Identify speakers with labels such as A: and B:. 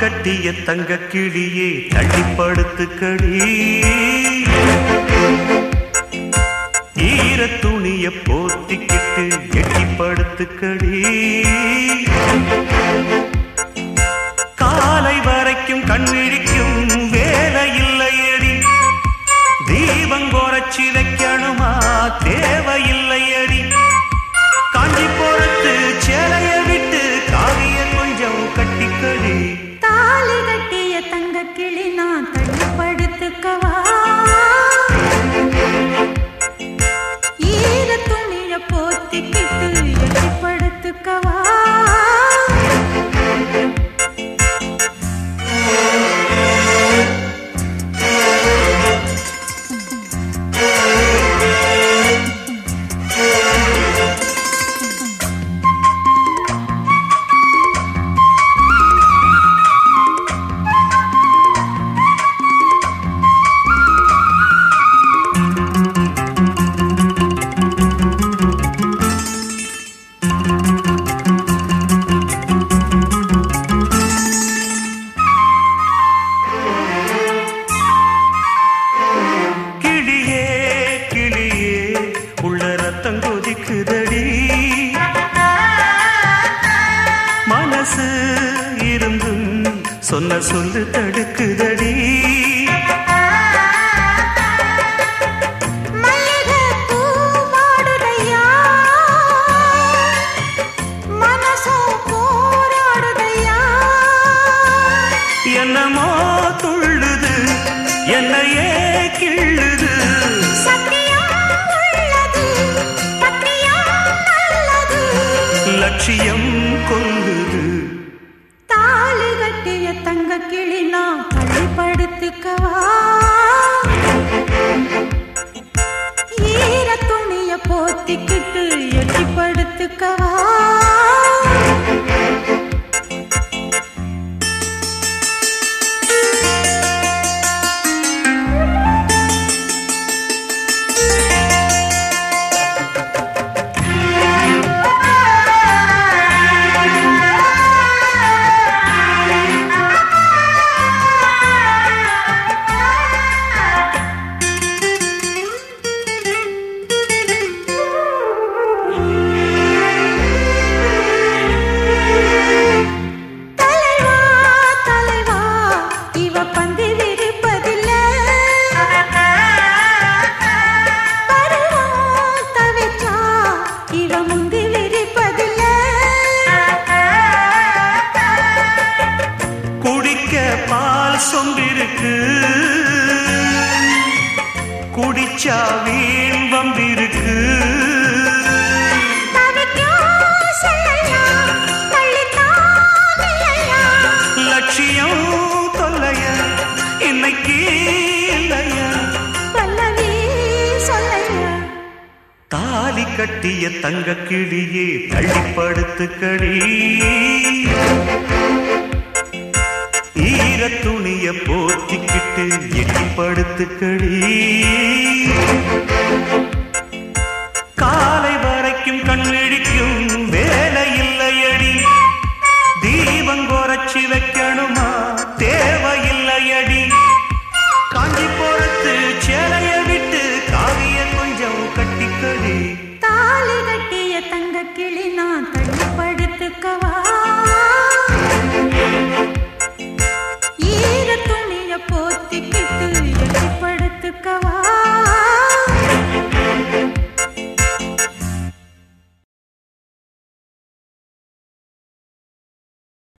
A: கட்டிய தங்க கிளியே தள்ளிப்படுத்துக்கடி, ஈர துணிய போத்திக்கிட்டு எட்டிப்படுத்துக்கடி. காலை வரைக்கும் கண்ணிழிக்கும் வேலை இல்லையடி, தீபம் குறைச்சி வைக்கணுமா தேவையில்லையடி. காஞ்சி போறது சேலைய விட்டு காவிய கொஞ்சம் கட்டிக்கடி.
B: தாலி கட்டிய தங்க கிளி நான் தள்ளிப்படுத்துக்கவா, ஈர துணிய போத்திக்கிட்டு எட்டிப்படுத்துக்கவா.
A: மனசு இருந்தும் சொன்ன சொல்லு தடுக்குதடி. என்னமோ துள்ளுது என்னையே கிள்ளுது, லட்சியம் கொல்லுது.
B: தாலி கட்டிய தங்க கிளி நான் தள்ளிப்படுத்துக்கவா, ஈர துணிய போத்திக்கிட்டு எட்டிப்படுத்துக்கவா.
A: பால் சொம்பிருக்கு குடிச்சா வீண் வம்பிருக்கு, லட்சியம் தொல்லைய இன்னைக்கு இல்லையா. தாலி கட்டிய தங்க கிளியே தள்ளிப்படுத்துக்கடி, ஈர துணிய போத்திக்கிட்டு எட்டிப்படுத்துக்கடி. காலை வரைக்கும் கண்ணு